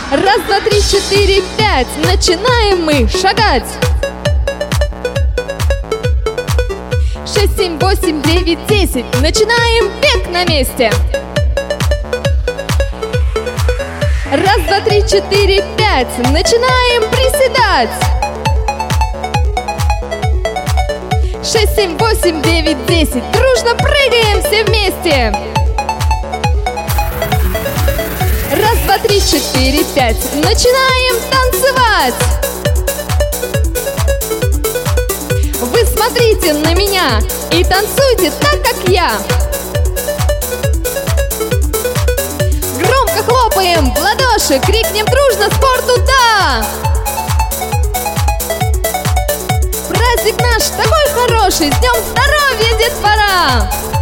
Раз, два, три, четыре, пять. Начинаем мы шагать. 6, 7, 8, 9, 10. Начинаем бег на месте. Раз, два, три, четыре, пять. Начинаем приседать. 6, 7, 8, 9, 10. Дружно прыгаем все вместе. Раз, два, три, четыре, пять. Начинаем танцевать. Вы смотрите на меня и танцуйте так, как я. Громко хлопаем в ладоши, крикнем дружно спорту «да!». Праздник наш такой хороший, с днем здоровья, детвора!